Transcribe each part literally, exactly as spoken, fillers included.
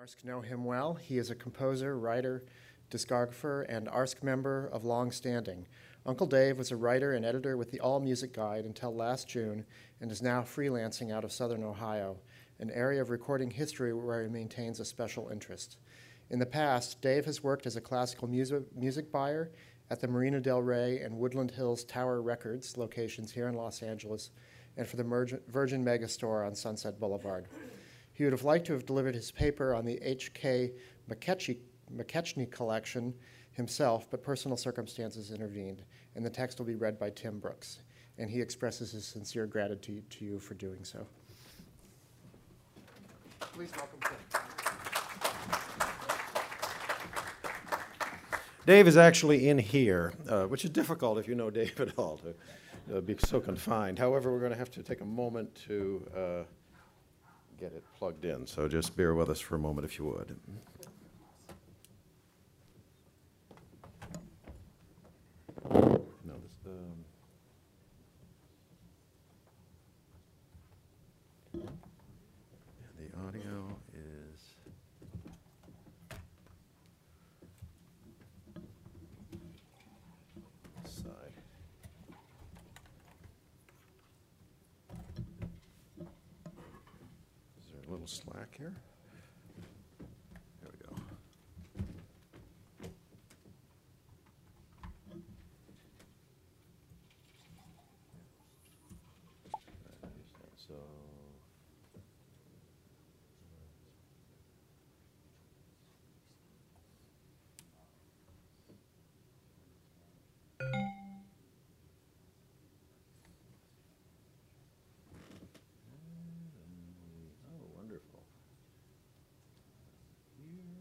ARSC know him well. He is a composer, writer, discographer, and ARSC member of long standing. Uncle Dave was a writer and editor with the All Music Guide until last June and is now freelancing out of Southern Ohio, an area of recording history where he maintains a special interest. In the past, Dave has worked as a classical music, music buyer at the Marina del Rey and Woodland Hills Tower Records locations here in Los Angeles and for the Virgin Megastore on Sunset Boulevard. He would have liked to have delivered his paper on the H K McKechnie collection himself, but personal circumstances intervened, and the text will be read by Tim Brooks, and he expresses his sincere gratitude to you for doing so. Please welcome Tim. Dave is actually in here, uh, which is difficult if you know Dave at all, to uh, be so confined. However, we're going to have to take a moment to uh, get it plugged in, so just bear with us for a moment if you would. No, this, um, the audio is this side. Is there a little slack here? There we go. So, oh, wonderful. Here.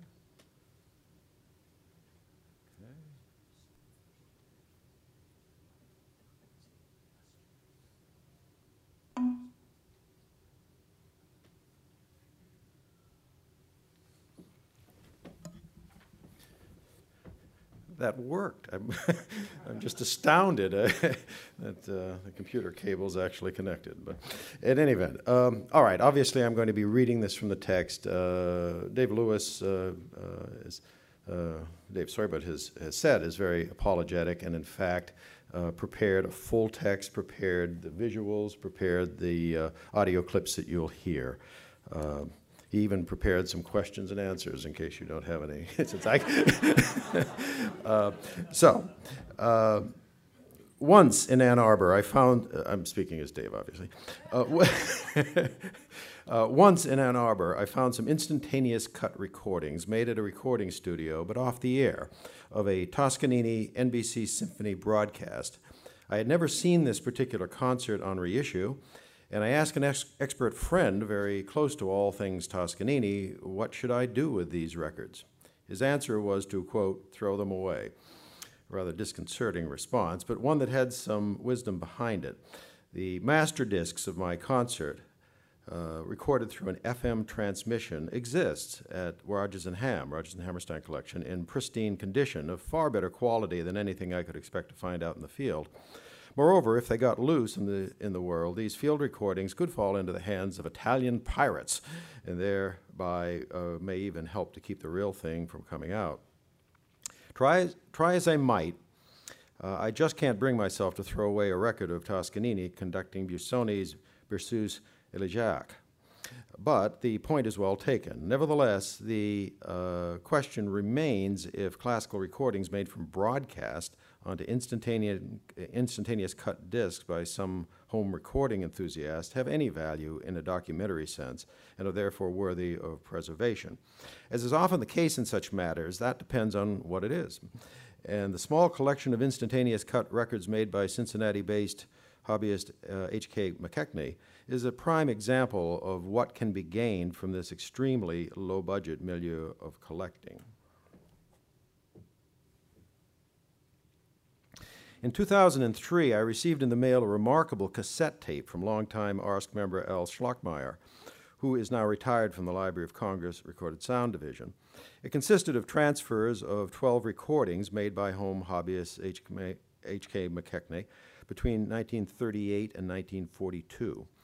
Okay. That worked. I'm, I'm just astounded uh, that uh, the computer cable's actually connected. But in any event, um, all right, obviously I'm going to be reading this from the text. Uh, Dave Lewis, uh, uh, is, uh, Dave Soibert has, has said, is very apologetic and in fact uh, prepared a full text, prepared the visuals, prepared the uh, audio clips that you'll hear. Uh, He even prepared some questions and answers in case you don't have any. Since I, uh, so, uh, once in Ann Arbor, I found, uh, I'm speaking as Dave, obviously. Uh, uh, once in Ann Arbor, I found some instantaneous cut recordings made at a recording studio, but off the air, of a Toscanini N B C Symphony broadcast. I had never seen this particular concert on reissue, and I asked an ex expert friend very close to all things Toscanini, what should I do with these records? His answer was to, quote, throw them away. A rather disconcerting response, but one that had some wisdom behind it. The master discs of my concert, uh, recorded through an F M transmission, exists at Rodgers and Ham, Rodgers and Hammerstein collection, in pristine condition, of far better quality than anything I could expect to find out in the field. Moreover, if they got loose in the, in the world, these field recordings could fall into the hands of Italian pirates, and thereby uh, may even help to keep the real thing from coming out. Try, try as I might, uh, I just can't bring myself to throw away a record of Toscanini conducting Busoni's Berceuse Elegiac. But the point is well taken. Nevertheless, the uh, question remains if classical recordings made from broadcast onto instantaneous, instantaneous cut discs by some home recording enthusiast have any value in a documentary sense and are therefore worthy of preservation. As is often the case in such matters, that depends on what it is. And the small collection of instantaneous cut records made by Cincinnati-based hobbyist uh, H K McKechnie is a prime example of what can be gained from this extremely low-budget milieu of collecting. In two thousand three, I received in the mail a remarkable cassette tape from longtime ARSC member Al Schlockmeyer, who is now retired from the Library of Congress Recorded Sound Division. It consisted of transfers of twelve recordings made by home hobbyist H K McKechnie between nineteen thirty-eight and nineteen forty-two.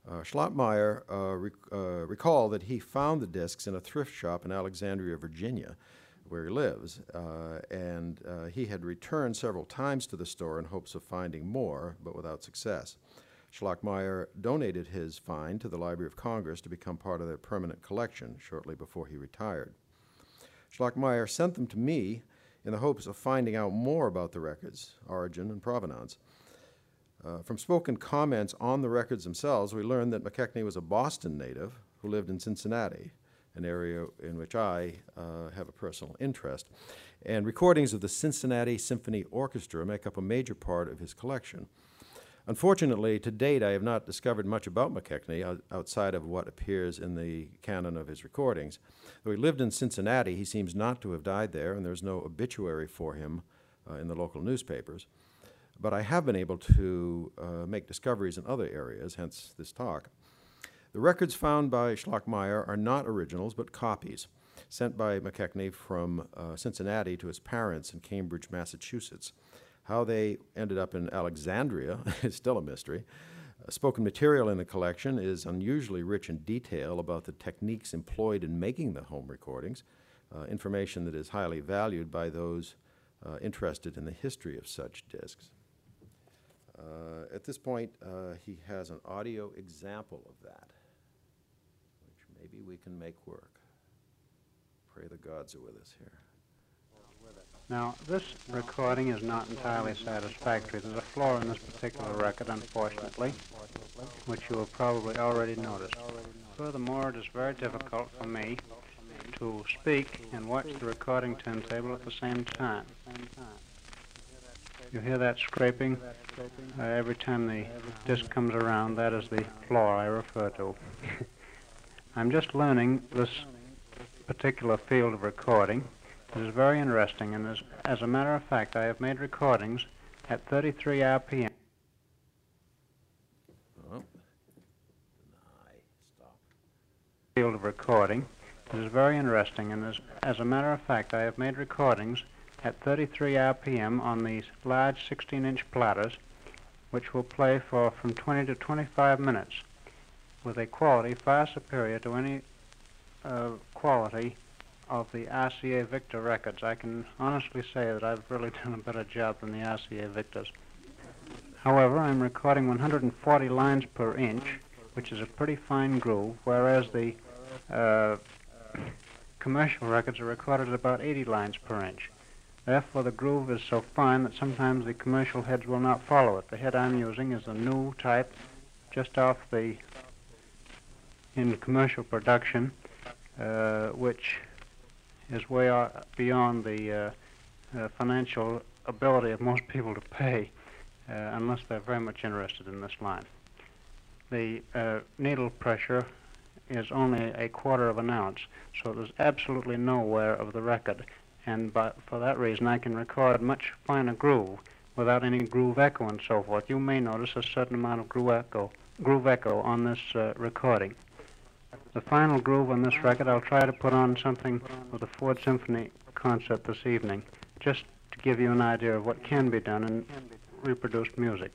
Uh, Schlottmeyer uh, rec- uh, recalled that he found the discs in a thrift shop in Alexandria, Virginia, where he lives, uh, and uh, he had returned several times to the store in hopes of finding more, but without success. Schlottmeyer donated his find to the Library of Congress to become part of their permanent collection shortly before he retired. Schlottmeyer sent them to me in the hopes of finding out more about the records' origin and provenance. Uh, from spoken comments on the records themselves, we learned that McKechnie was a Boston native who lived in Cincinnati, an area in which I uh, have a personal interest. And recordings of the Cincinnati Symphony Orchestra make up a major part of his collection. Unfortunately, to date, I have not discovered much about McKechnie out- outside of what appears in the canon of his recordings. Though he lived in Cincinnati, he seems not to have died there, and there's no obituary for him uh, in the local newspapers. But I have been able to uh, make discoveries in other areas, hence this talk. The records found by Schlottmeyer are not originals, but copies, sent by McKechnie from uh, Cincinnati to his parents in Cambridge, Massachusetts. How they ended up in Alexandria is still a mystery. Uh, spoken material in the collection is unusually rich in detail about the techniques employed in making the home recordings, uh, information that is highly valued by those uh, interested in the history of such discs. Uh, at this point, uh, he has an audio example of that, which maybe we can make work. Pray the gods are with us here. Now, this recording is not entirely satisfactory. There's a flaw in this particular record, unfortunately, which you have probably already noticed. Furthermore, it is very difficult for me to speak and watch the recording turntable at the same time. You hear that scraping uh, every time the disc comes around. That is the flaw I refer to. I'm just learning this particular field of recording. It is very interesting, and as, as a matter of fact, I have made recordings at thirty-three R P M. Oh. Deny. Stop. Field of recording. It is very interesting, and as, as a matter of fact, I have made recordings at thirty-three R P M on these large sixteen inch platters, which will play for from twenty to twenty-five minutes with a quality far superior to any uh, quality of the R C A Victor records. I can honestly say that I've really done a better job than the R C A Victors. However, I'm recording one hundred forty lines per inch, which is a pretty fine groove, whereas the uh, commercial records are recorded at about eighty lines per inch. Therefore, the groove is so fine that sometimes the commercial heads will not follow it. The head I'm using is a new type, just off the, in commercial production, uh, which is way out beyond the uh, uh, financial ability of most people to pay, uh, unless they're very much interested in this line. The uh, needle pressure is only a quarter of an ounce, so there's absolutely no wear of the record. And by, for that reason, I can record much finer groove without any groove echo and so forth. You may notice a certain amount of groove echo, groove echo on this uh, recording. The final groove on this record, I'll try to put on something with the Ford Symphony concert this evening, just to give you an idea of what can be done in reproduced music.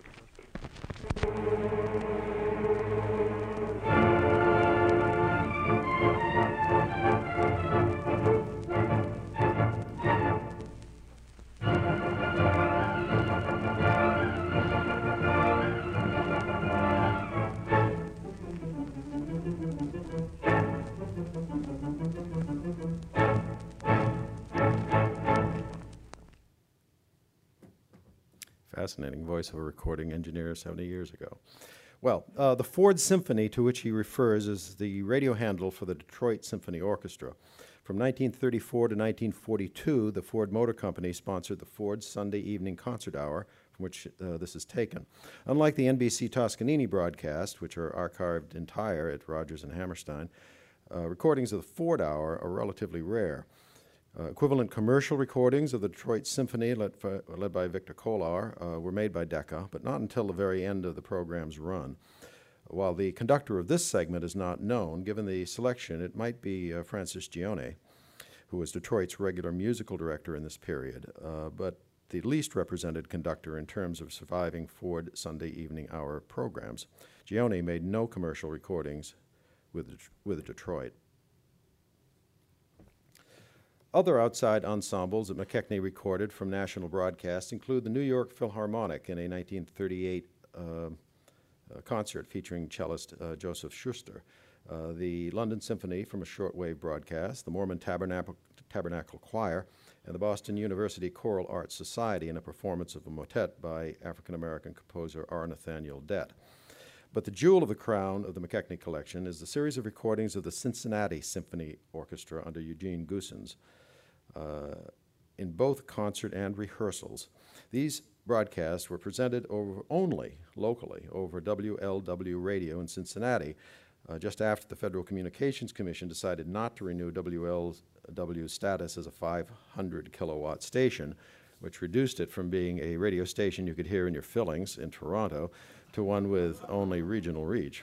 Fascinating voice of a recording engineer seventy years ago. Well, uh, the Ford Symphony to which he refers is the radio handle for the Detroit Symphony Orchestra. From nineteen thirty-four to nineteen forty-two, the Ford Motor Company sponsored the Ford Sunday Evening Concert Hour, from which uh, this is taken. Unlike the N B C Toscanini broadcast, which are archived entire at Rodgers and Hammerstein, uh, recordings of the Ford Hour are relatively rare. Uh, equivalent commercial recordings of the Detroit Symphony, led, for, led by Victor Kolar, uh, were made by Decca, but not until the very end of the program's run. While the conductor of this segment is not known, given the selection, it might be uh, Francis Gione, who was Detroit's regular musical director in this period. Uh, but the least represented conductor in terms of surviving Ford Sunday evening hour programs. Gioni made no commercial recordings with, with Detroit. Other outside ensembles that McKechnie recorded from national broadcasts include the New York Philharmonic in a nineteen thirty-eight uh, uh, concert featuring cellist uh, Joseph Schuster, uh, the London Symphony from a shortwave broadcast, the Mormon Tabernacle, Tabernacle Choir, and the Boston University Choral Arts Society in a performance of a motet by African-American composer R. Nathaniel Dett. But the jewel of the crown of the McKechnie collection is the series of recordings of the Cincinnati Symphony Orchestra under Eugene Goosens, uh, in both concert and rehearsals. These broadcasts were presented over only locally over W L W radio in Cincinnati, uh, just after the Federal Communications Commission decided not to renew W L W's status as a five hundred kilowatt station, which reduced it from being a radio station you could hear in your fillings in Toronto to one with only regional reach.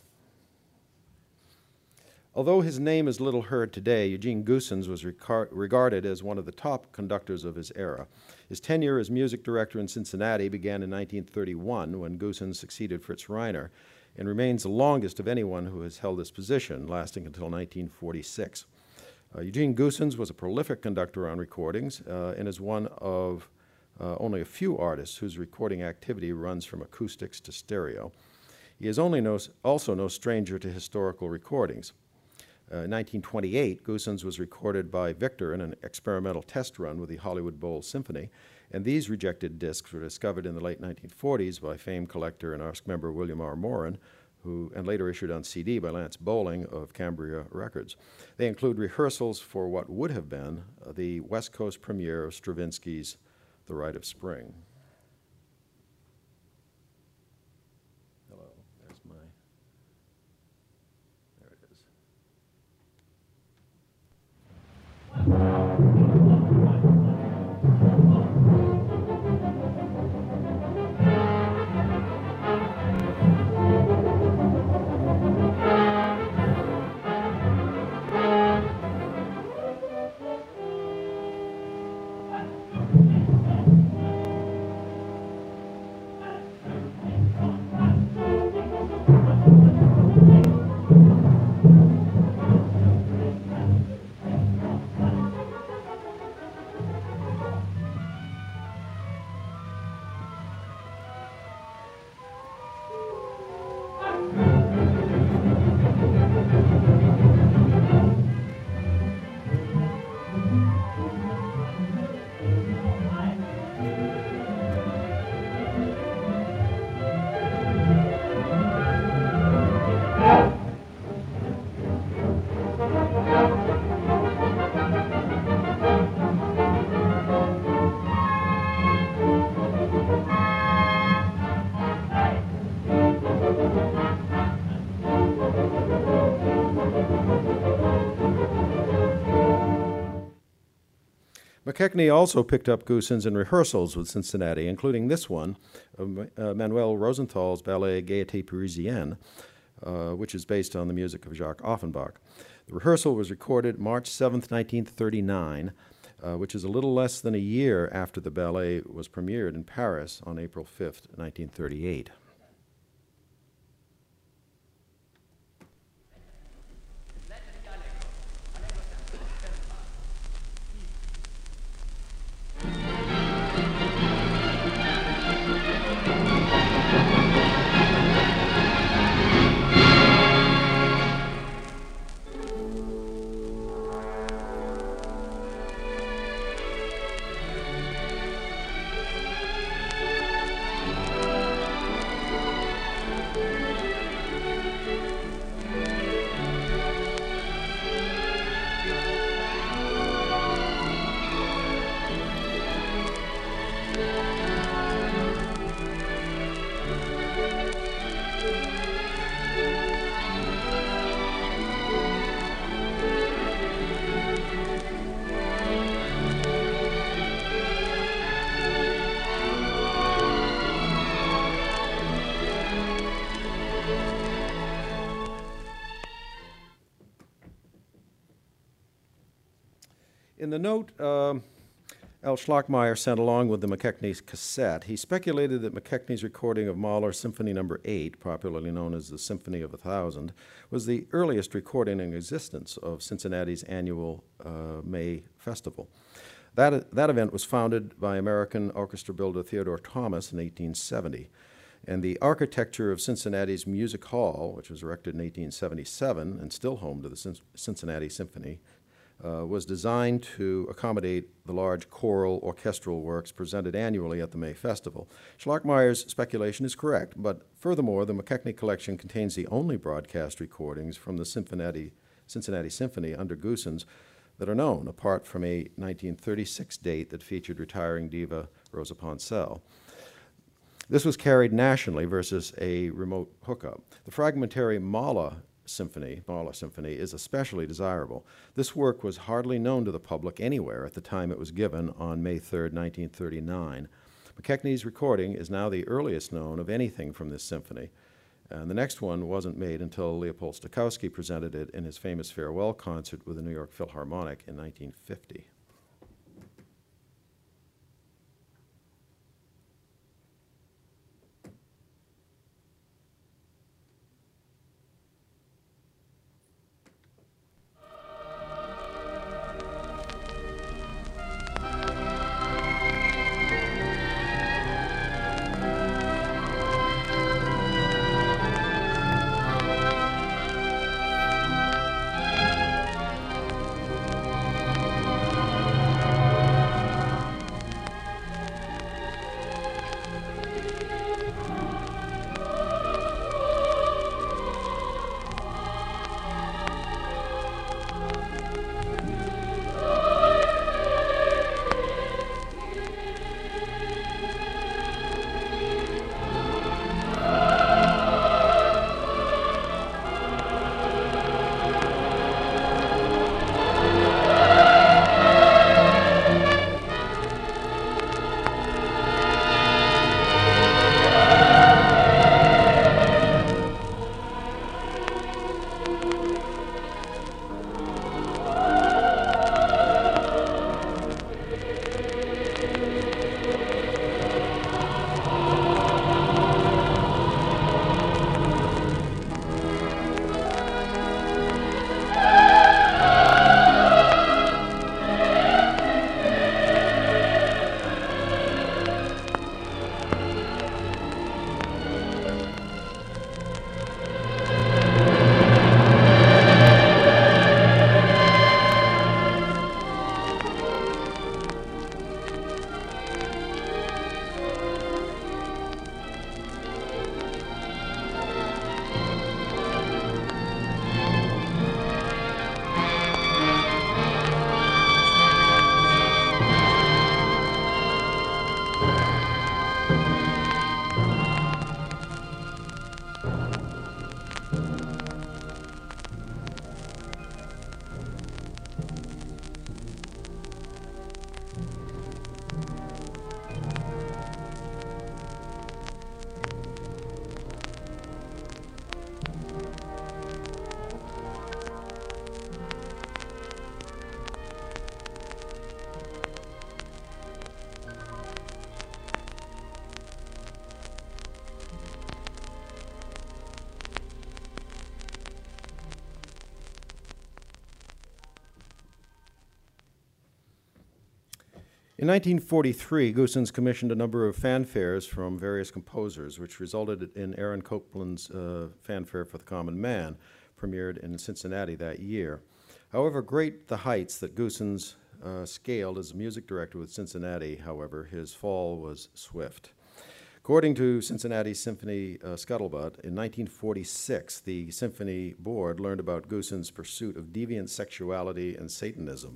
Although his name is little heard today, Eugene Goosens was regarded as one of the top conductors of his era. His tenure as music director in Cincinnati began in nineteen thirty-one when Goosens succeeded Fritz Reiner, and remains the longest of anyone who has held this position, lasting until nineteen forty-six. Uh, Eugene Goosens was a prolific conductor on recordings uh, and is one of uh, only a few artists whose recording activity runs from acoustics to stereo. He is only no, also no stranger to historical recordings. Uh, in nineteen twenty-eight, Goosens was recorded by Victor in an experimental test run with the Hollywood Bowl Symphony, and these rejected discs were discovered in the late nineteen forties by famed collector and A R S C member William R. Morin, who, and later issued on C D by Lance Bowling of Cambria Records. They include rehearsals for what would have been uh, the West Coast premiere of Stravinsky's The Rite of Spring. Hello, there's my, there it is. McKechnie also picked up Goosens in rehearsals with Cincinnati, including this one of uh, Manuel Rosenthal's ballet Gaieté Parisienne, uh, which is based on the music of Jacques Offenbach. The rehearsal was recorded March seventh, nineteen thirty-nine, uh, which is a little less than a year after the ballet was premiered in Paris on April fifth, nineteen thirty-eight. In the note, um, Al Schlockmeyer sent along with the McKechnie's cassette. He speculated that McKechnie's recording of Mahler's Symphony Number eight, popularly known as the Symphony of a Thousand, was the earliest recording in existence of Cincinnati's annual uh, May Festival. That, that event was founded by American orchestra builder Theodore Thomas in eighteen seventy. And the architecture of Cincinnati's Music Hall, which was erected in eighteen seventy-seven and still home to the Cin- Cincinnati Symphony, uh, was designed to accommodate the large choral orchestral works presented annually at the May Festival. Schlockmeyer's speculation is correct, but furthermore, the McKechnie collection contains the only broadcast recordings from the Cincinnati, Cincinnati Symphony under Goossens that are known, apart from a nineteen thirty-six date that featured retiring diva Rosa Poncell. This was carried nationally versus a remote hookup. The fragmentary Mahler Symphony, Mahler Symphony, is especially desirable. This work was hardly known to the public anywhere at the time it was given on May third, nineteen thirty-nine. McKechnie's recording is now the earliest known of anything from this symphony, and the next one wasn't made until Leopold Stokowski presented it in his famous farewell concert with the New York Philharmonic in nineteen fifty. In nineteen forty-three, Goossens commissioned a number of fanfares from various composers, which resulted in Aaron Copland's uh, Fanfare for the Common Man, premiered in Cincinnati that year. However great the heights that Goossens uh, scaled as a music director with Cincinnati, however, his fall was swift. According to Cincinnati Symphony uh, Scuttlebutt, in nineteen forty-six, the Symphony Board learned about Goossens' pursuit of deviant sexuality and Satanism.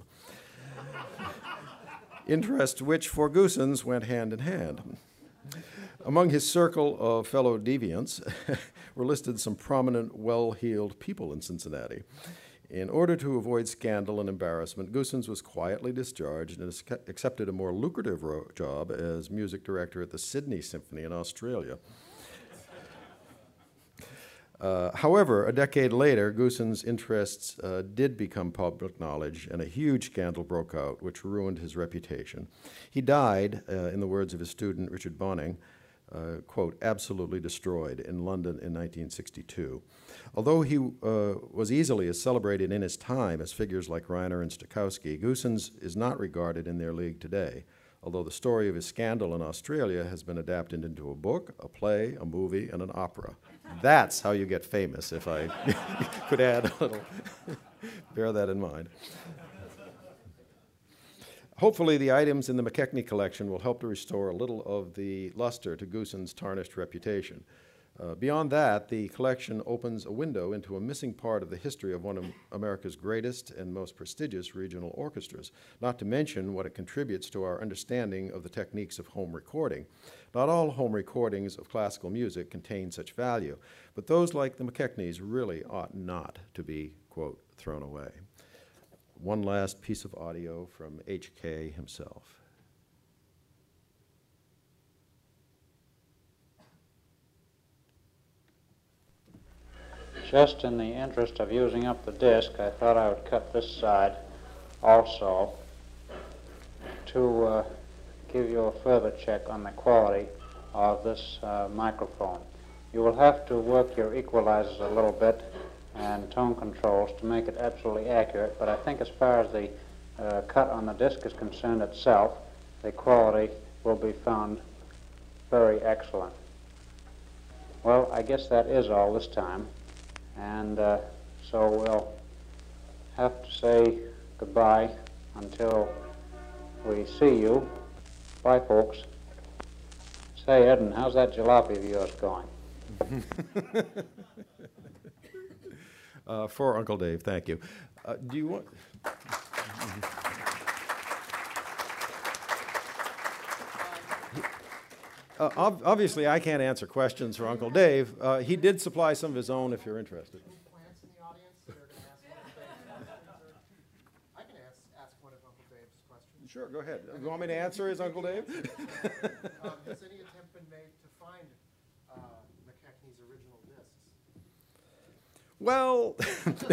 Interests which, for Goossens, went hand in hand. Among his circle of fellow deviants were listed some prominent, well-heeled people in Cincinnati. In order to avoid scandal and embarrassment, Goossens was quietly discharged and accepted a more lucrative ro- job as music director at the Sydney Symphony in Australia. Uh, however, a decade later, Goossens' interests uh, did become public knowledge, and a huge scandal broke out, which ruined his reputation. He died, uh, in the words of his student Richard Bonning, uh, quote, absolutely destroyed in London in nineteen sixty-two. Although he uh, was easily as celebrated in his time as figures like Reiner and Stokowski, Goossens is not regarded in their league today, although the story of his scandal in Australia has been adapted into a book, a play, a movie, and an opera. That's how you get famous, if I could add a little. Bear that in mind. Hopefully, the items in the McKechnie collection will help to restore a little of the luster to Goossens' tarnished reputation. Uh, beyond that, the collection opens a window into a missing part of the history of one of America's greatest and most prestigious regional orchestras, not to mention what it contributes to our understanding of the techniques of home recording. Not all home recordings of classical music contain such value, but those like the McKechnie's really ought not to be, quote, thrown away. One last piece of audio from H K himself. Just in the interest of using up the disc, I thought I would cut this side also to uh, give you a further check on the quality of this uh, microphone. You will have to work your equalizers a little bit and tone controls to make it absolutely accurate, but I think as far as the uh, cut on the disc is concerned itself, the quality will be found very excellent. Well, I guess that is all this time. And uh, so we'll have to say goodbye until we see you. Bye, folks. Say, Eden, how's that jalopy of yours going? uh, for Uncle Dave, thank you. Uh, do you want... Uh, ob obviously, I can't answer questions for Uncle Dave. Uh, he did supply some of his own if you're interested. Any plants in the audience that are going to ask Uncle Dave questions? Or I can ask, ask one of Uncle Dave's questions. Sure, go ahead. You want me to answer as Uncle Dave? um, has any attempt been made to find uh, McKechnie's original discs? Well,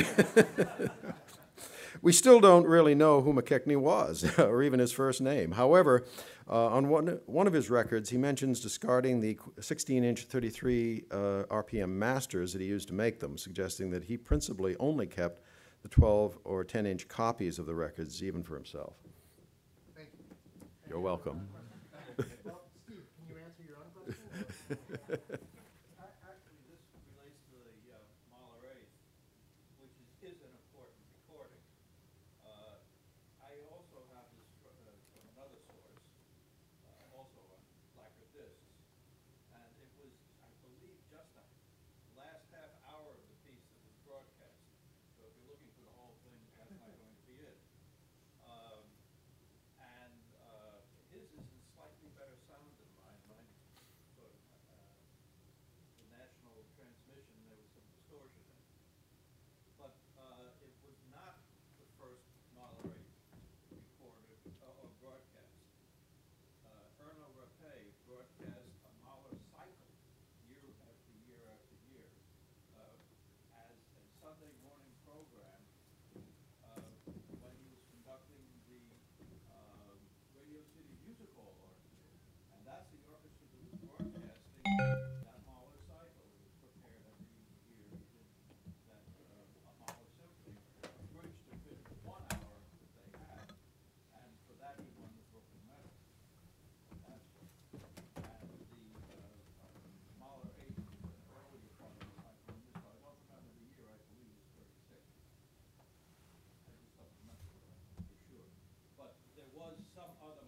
we still don't really know who McKechnie was, or even his first name. However, uh, on one, one of his records, he mentions discarding the sixteen inch thirty-three uh, R P M masters that he used to make them, suggesting that he principally only kept the twelve or ten inch copies of the records, even for himself. Thank you. You're welcome. Well, Steve, can you answer your own question? Actually, this relates to the uh, Mahler eighth, which is, is an important recording. Uh, I also have this fr uh, from another source, uh, also on lacquer discs, and it was, I believe, just the last half hour of the piece that was broadcast. So if you're looking for the whole thing, that's not going to be it. Um, and uh, his is in slightly better sound than mine. Mine sort of, uh, the national transmission, there was some distortion in it. But uh, it was not the first Mahler eighth recorded uh, or broadcast. Uh, Erno Rappe broadcast a Mahler cycle year after year after year uh, as a Sunday morning program uh, when he was conducting the um, Radio City Music Hall Orchestra. And that's the orchestra that was broadcasting that Mahler cycle. It was prepared every year. He did that uh, a Mahler symphony, bridge to fit the one hour that they had. And for that he won the Brooklyn Medal. That's what. And the uh, uh, Mahler eighth is an earlier part of the cycle. I don't remember the year. I believe it was thirty-six. I just don't remember uh, for sure. But there was some other